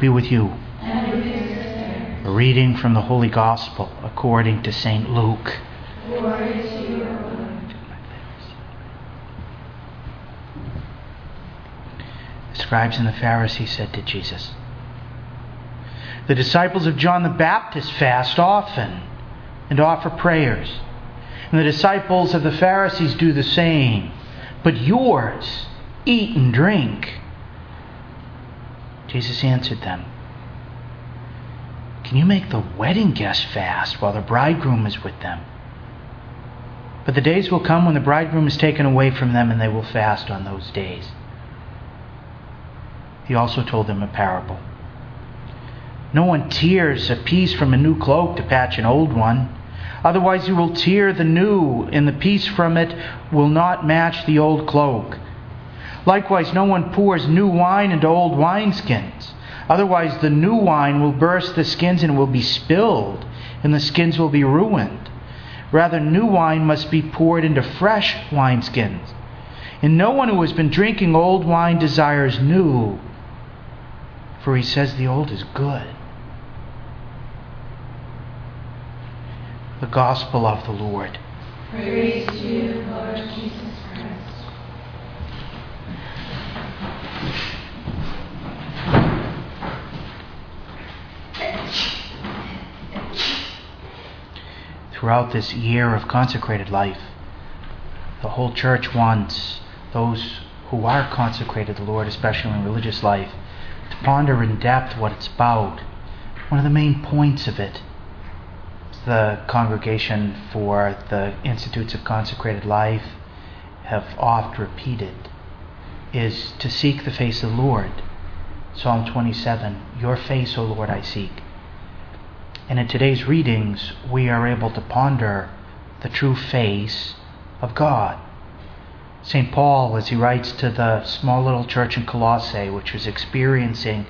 be with you. And with your spirit. A reading from the Holy Gospel according to St. Luke. Glory to you, O Lord. The scribes and the Pharisees said to Jesus, "The disciples of John the Baptist fast often and offer prayers, and the disciples of the Pharisees do the same. But yours eat and drink." Jesus answered them, "Can you make the wedding guests fast while the bridegroom is with them? But the days will come when the bridegroom is taken away from them, and they will fast on those days." He also told them a parable. "No one tears a piece from a new cloak to patch an old one. Otherwise you will tear the new, and the piece from it will not match the old cloak. Likewise, no one pours new wine into old wineskins. Otherwise the new wine will burst the skins and will be spilled, and the skins will be ruined. Rather, new wine must be poured into fresh wineskins. And no one who has been drinking old wine desires new, for he says the old is good." The Gospel of the Lord. Praise to you, Lord Jesus Christ. Throughout this year of consecrated life, the whole church wants those who are consecrated to the Lord, especially in religious life, to ponder in depth what it's about. One of the main points of it, the Congregation for the Institutes of Consecrated Life have oft repeated, is to seek the face of the Lord. Psalm 27, "Your face, O Lord, I seek." And in today's readings, we are able to ponder the true face of God. St. Paul, as he writes to the small little church in Colossae, which was experiencing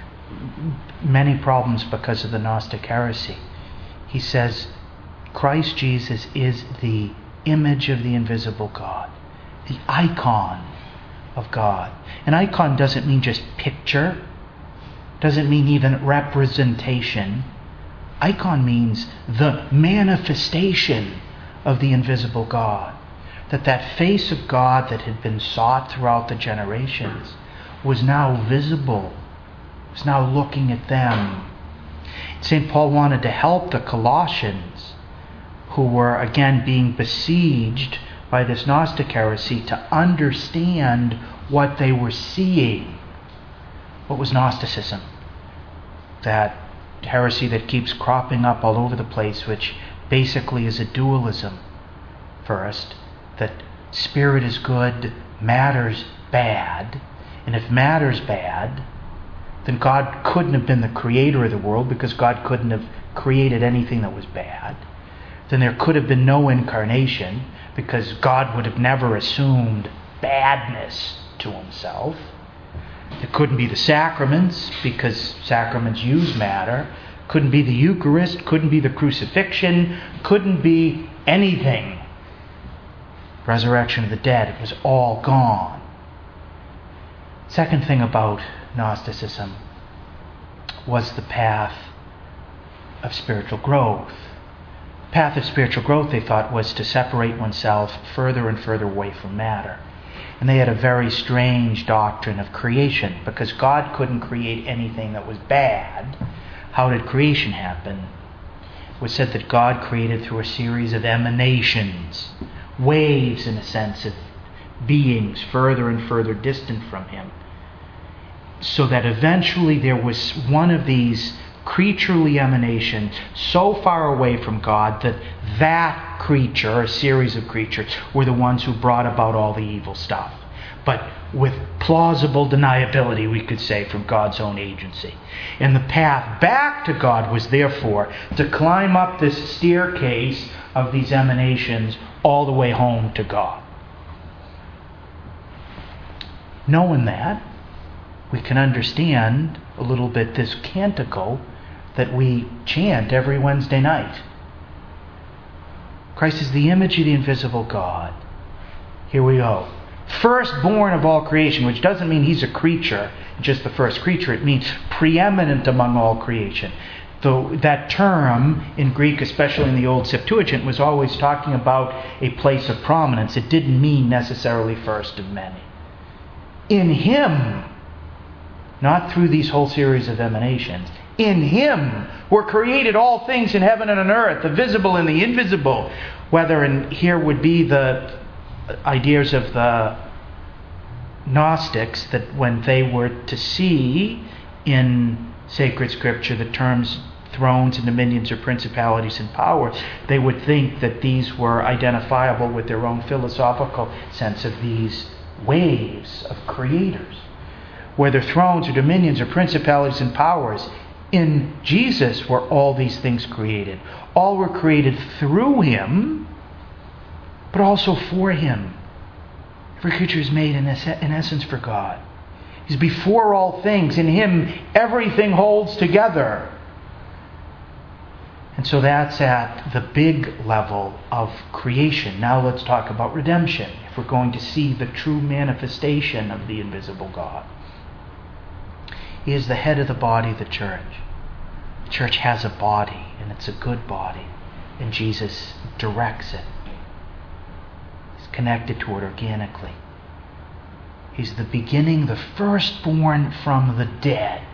many problems because of the Gnostic heresy, he says, Christ Jesus is the image of the invisible God, the icon of God. An icon doesn't mean just picture, doesn't mean even representation. Icon means the manifestation of the invisible God. That face of God that had been sought throughout the generations was now visible, was now looking at them. St. Paul wanted to help the Colossians, who were again being besieged by this Gnostic heresy, to understand what they were seeing. What was Gnosticism? That heresy that keeps cropping up all over the place, which basically is a dualism. First, that spirit is good, matter's bad, and if matter's bad, then God couldn't have been the creator of the world, because God couldn't have created anything that was bad. Then there could have been no incarnation, because God would have never assumed badness to himself. There couldn't be the sacraments, because sacraments use matter. Couldn't be the Eucharist, couldn't be the crucifixion, couldn't be anything. Resurrection of the dead, it was all gone. Second thing about Gnosticism was the path of spiritual growth. The path of spiritual growth, they thought, was to separate oneself further and further away from matter. And they had a very strange doctrine of creation, because God couldn't create anything that was bad. How did creation happen? It was said that God created through a series of emanations, waves in a sense of beings further and further distant from him, so that eventually there was one of these creaturely emanations so far away from God that that creature, a series of creatures, were the ones who brought about all the evil stuff. But with plausible deniability, we could say, from God's own agency. And the path back to God was therefore to climb up this staircase of these emanations all the way home to God. Knowing that, we can understand a little bit this canticle that we chant every Wednesday night. Christ is the image of the invisible God. Here we go. Firstborn of all creation, which doesn't mean he's a creature, just the first creature. It means preeminent among all creation. Though that term in Greek, especially in the Old Septuagint, was always talking about a place of prominence. It didn't mean necessarily first of many. In him, not through these whole series of emanations, in him were created all things in heaven and on earth, the visible and the invisible. Whether, and here would be the ideas of the Gnostics, that when they were to see in sacred scripture the terms thrones and dominions or principalities and powers, they would think that these were identifiable with their own philosophical sense of these waves of creators. Whether thrones or dominions or principalities and powers, in Jesus were all these things created. All were created through him, but also for him. Every creature is made in essence for God. He's before all things. In him, everything holds together. And so that's at the big level of creation. Now let's talk about redemption, if we're going to see the true manifestation of the invisible God. He is the head of the body, the church. The church has a body, and it's a good body, and Jesus directs it. He's connected to it organically. He's the beginning, the firstborn from the dead.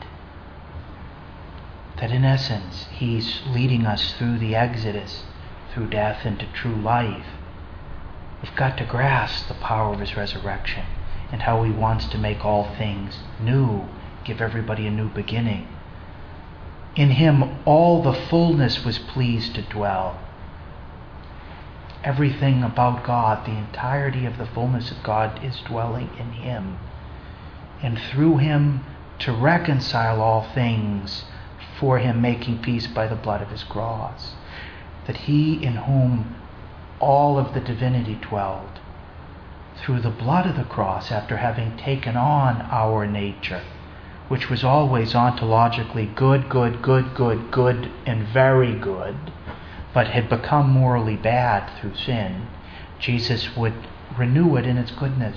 That in essence, he's leading us through the exodus, through death into true life. We've got to grasp the power of his resurrection and how he wants to make all things new, give everybody a new beginning. In him, all the fullness was pleased to dwell. Everything about God, the entirety of the fullness of God, is dwelling in him. And through him, to reconcile all things, for him making peace by the blood of his cross. That he in whom all of the divinity dwelled, through the blood of the cross, after having taken on our nature, which was always ontologically good, and very good, but had become morally bad through sin, Jesus would renew it in its goodness.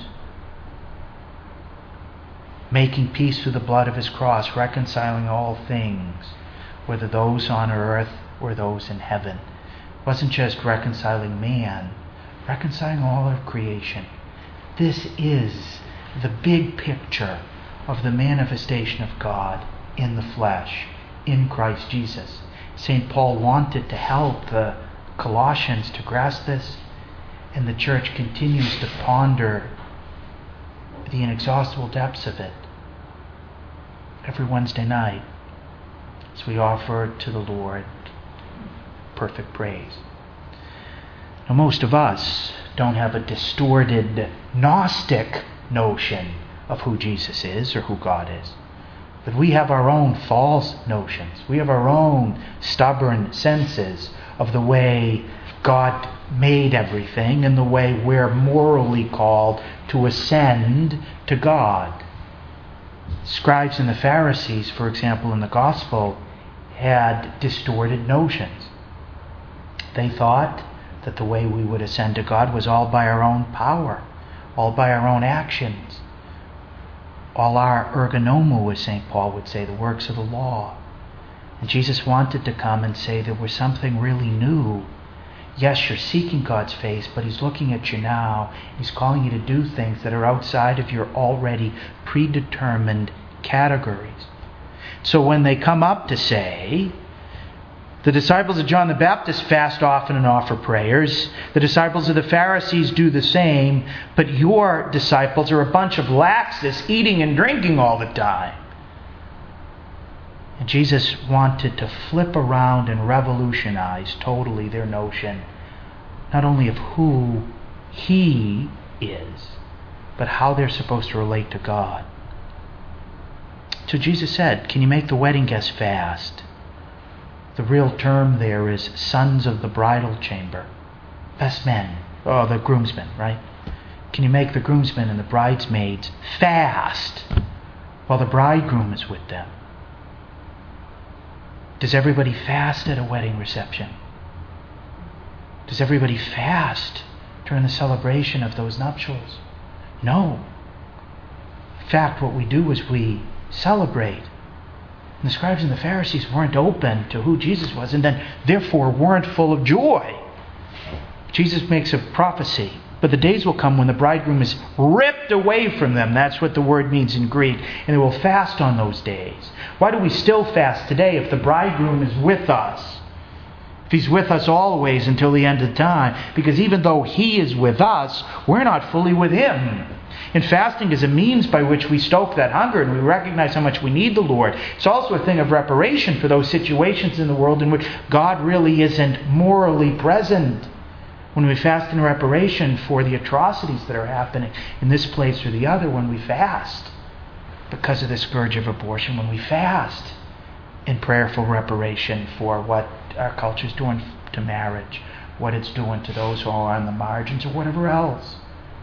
Making peace through the blood of his cross, reconciling all things, whether those on earth or those in heaven. It wasn't just reconciling man, reconciling all of creation. This is the big picture of the manifestation of God in the flesh, in Christ Jesus. St. Paul wanted to help the Colossians to grasp this, and the church continues to ponder the inexhaustible depths of it every Wednesday night as we offer to the Lord perfect praise. Now, most of us don't have a distorted Gnostic notion of who Jesus is or who God is. But we have our own false notions. We have our own stubborn senses of the way God made everything and the way we're morally called to ascend to God. Scribes and the Pharisees, for example, in the Gospel, had distorted notions. They thought that the way we would ascend to God was all by our own power, all by our own actions, all our ergonomo, as St. Paul would say, the works of the law. And Jesus wanted to come and say there was something really new. Yes, you're seeking God's face, but he's looking at you now. He's calling you to do things that are outside of your already predetermined categories. So when they come up to say, the disciples of John the Baptist fast often and offer prayers, the disciples of the Pharisees do the same, but your disciples are a bunch of laxists eating and drinking all the time. And Jesus wanted to flip around and revolutionize totally their notion, not only of who he is, but how they're supposed to relate to God. So Jesus said, can you make the wedding guests fast? The real term there is sons of the bridal chamber. Best men. Oh, the groomsmen, right? Can you make the groomsmen and the bridesmaids fast while the bridegroom is with them? Does everybody fast at a wedding reception? Does everybody fast during the celebration of those nuptials? No. In fact, what we do is we celebrate. And the scribes and the Pharisees weren't open to who Jesus was, and then therefore weren't full of joy. Jesus makes a prophecy. But the days will come when the bridegroom is ripped away from them. That's what the word means in Greek. And they will fast on those days. Why do we still fast today if the bridegroom is with us? If he's with us always until the end of time. Because even though he is with us, we're not fully with him. And fasting is a means by which we stoke that hunger and we recognize how much we need the Lord. It's also a thing of reparation for those situations in the world in which God really isn't morally present. When we fast in reparation for the atrocities that are happening in this place or the other, when we fast because of the scourge of abortion, when we fast in prayerful reparation for what our culture is doing to marriage, what it's doing to those who are on the margins or whatever else.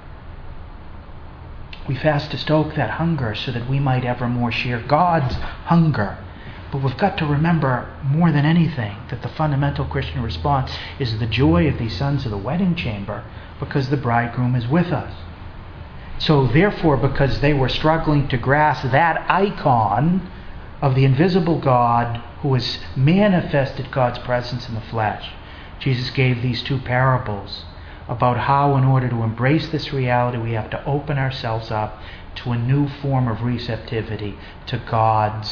We fast to stoke that hunger so that we might evermore share God's hunger. But we've got to remember more than anything that the fundamental Christian response is the joy of these sons of the wedding chamber because the bridegroom is with us. So therefore, because they were struggling to grasp that icon of the invisible God who has manifested God's presence in the flesh, Jesus gave these two parables about how in order to embrace this reality we have to open ourselves up to a new form of receptivity to God's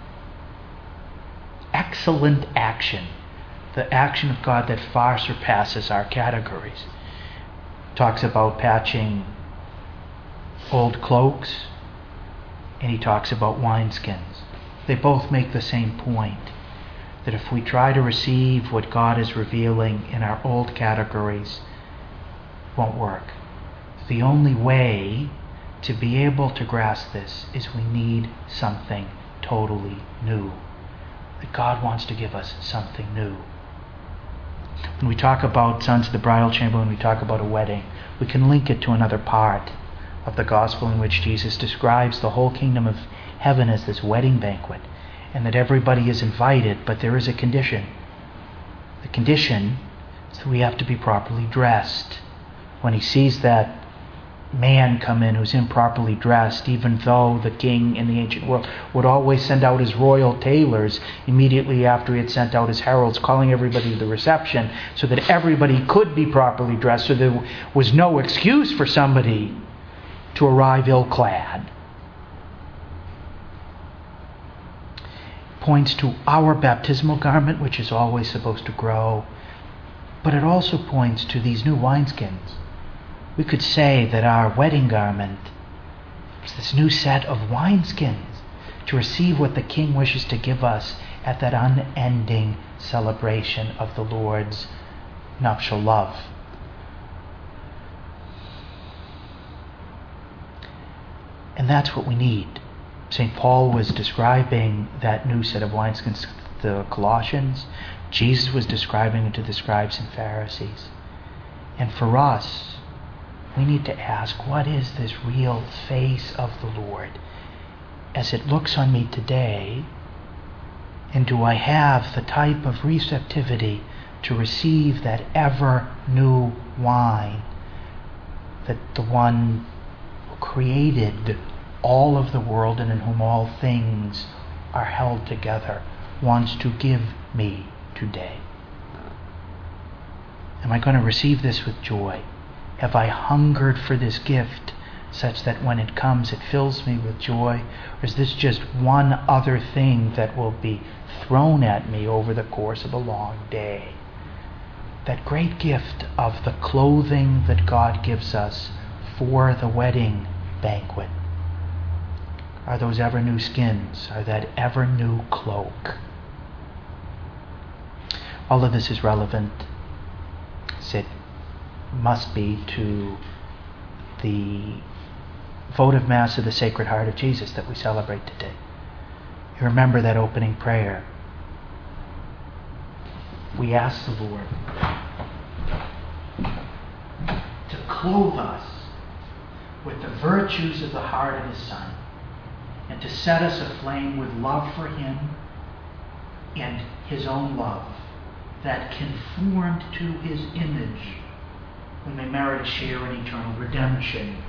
excellent action, the action of God that far surpasses our categories. Talks about patching old cloaks, and he talks about wineskins. They both make the same point, that if we try to receive what God is revealing in our old categories, it won't work. The only way to be able to grasp this is we need something totally new. That God wants to give us something new. When we talk about sons of the bridal chamber, when we talk about a wedding, we can link it to another part of the gospel in which Jesus describes the whole kingdom of heaven as this wedding banquet, and that everybody is invited, but there is a condition. The condition is that we have to be properly dressed. When he sees that man come in who's improperly dressed, even though the king in the ancient world would always send out his royal tailors immediately after he had sent out his heralds, calling everybody to the reception so that everybody could be properly dressed, so there was no excuse for somebody to arrive ill-clad. Points to our baptismal garment, which is always supposed to grow, but it also points to these new wineskins. We could say that our wedding garment is this new set of wineskins to receive what the King wishes to give us at that unending celebration of the Lord's nuptial love. And that's what we need. St. Paul was describing that new set of wineskins to the Colossians. Jesus was describing it to the scribes and Pharisees. And for us, we need to ask, what is this real face of the Lord as it looks on me today? And do I have the type of receptivity to receive that ever new wine that the one who created all of the world and in whom all things are held together wants to give me today? Am I going to receive this with joy? Have I hungered for this gift such that when it comes it fills me with joy? Or is this just one other thing that will be thrown at me over the course of a long day? That great gift of the clothing that God gives us for the wedding banquet are those ever new skins, are that ever new cloak. All of this is relevant, as it must be, to the votive Mass of the Sacred Heart of Jesus that we celebrate today. You remember that opening prayer. We ask the Lord to clothe us with the virtues of the heart of His Son, and to set us aflame with love for Him and His own love, that conformed to His image, we may merit a share in eternal redemption, that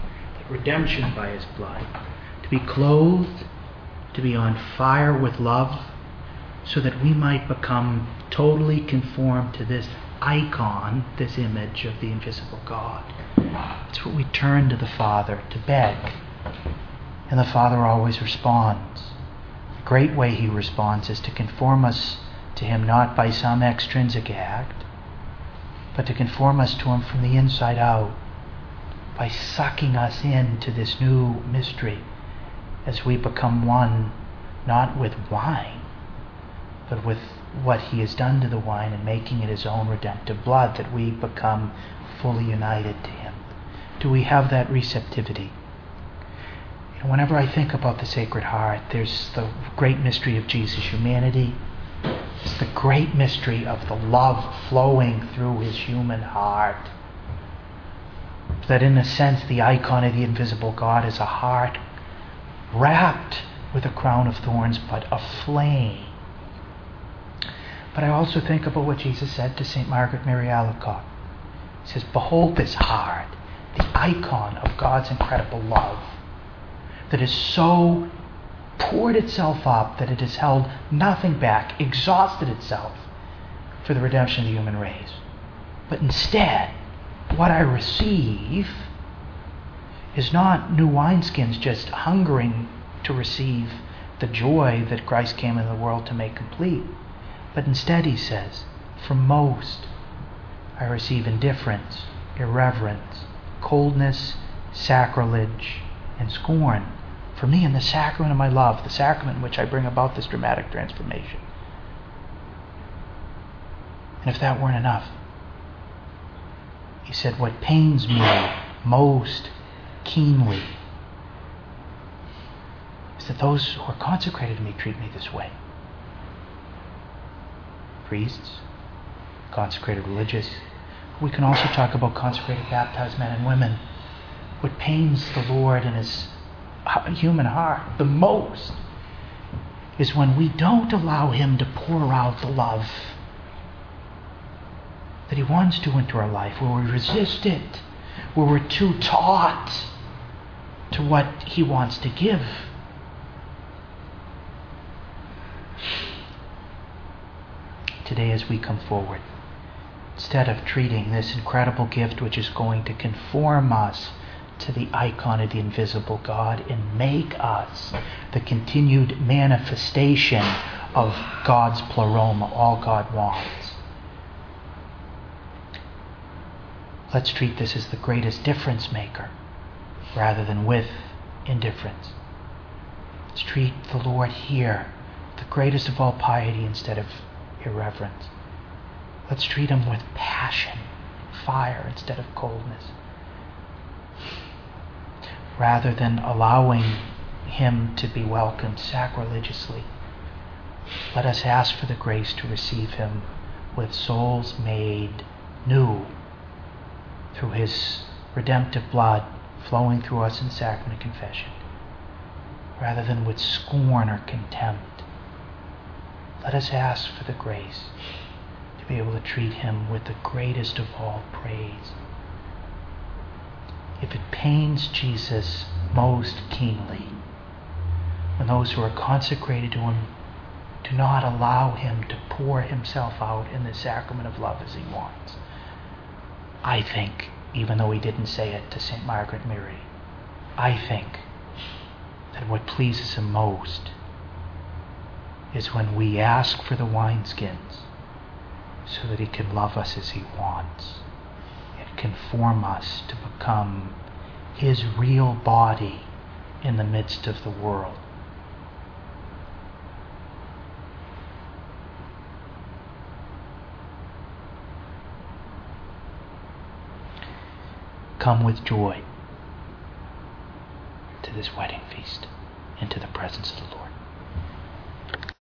redemption by his blood, to be clothed, to be on fire with love, so that we might become totally conformed to this icon, this image of the invisible God. It's what we turn to the Father to beg. And the Father always responds. The great way he responds is to conform us to him not by some extrinsic act, but to conform us to him from the inside out, by sucking us into this new mystery as we become one, not with wine, but with what he has done to the wine and making it his own redemptive blood, that we become fully united to him. Do we have that receptivity? And whenever I think about the Sacred Heart, there's the great mystery of Jesus' humanity. It's the great mystery of the love flowing through his human heart. That in a sense, the icon of the invisible God is a heart wrapped with a crown of thorns, but aflame. But I also think about what Jesus said to St. Margaret Mary Alacoque. He says, behold this heart, the icon of God's incredible love, that has so poured itself up that it has held nothing back, exhausted itself for the redemption of the human race. But instead, what I receive is not new wineskins just hungering to receive the joy that Christ came into the world to make complete. But instead, he says, from most I receive indifference, irreverence, coldness, sacrilege, and scorn. For me, in the sacrament of my love, the sacrament in which I bring about this dramatic transformation. And if that weren't enough, he said, what pains me most keenly is that those who are consecrated to me treat me this way. Priests, consecrated religious. We can also talk about consecrated baptized men and women. What pains the Lord in his human heart the most is when we don't allow him to pour out the love that he wants to into our life, where we resist it, where we're too taut to what he wants to give. Today, as we come forward, instead of treating this incredible gift which is going to conform us to the icon of the invisible God and make us the continued manifestation of God's pleroma, all God wants, let's treat this as the greatest difference maker rather than with indifference. Let's treat the Lord here, the greatest of all piety, instead of irreverence. Let's treat him with passion, fire, instead of coldness. Rather than allowing him to be welcomed sacrilegiously, let us ask for the grace to receive him with souls made new through his redemptive blood flowing through us in sacrament and confession, rather than with scorn or contempt. Let us ask for the grace to be able to treat him with the greatest of all praise. If it pains Jesus most keenly when those who are consecrated to him do not allow him to pour himself out in the sacrament of love as he wants, I think, even though he didn't say it to St. Margaret Mary, I think that what pleases him most is when we ask for the wineskins so that he can love us as he wants and conform us to become his real body in the midst of the world. Come with joy to this wedding feast, into the presence of the Lord.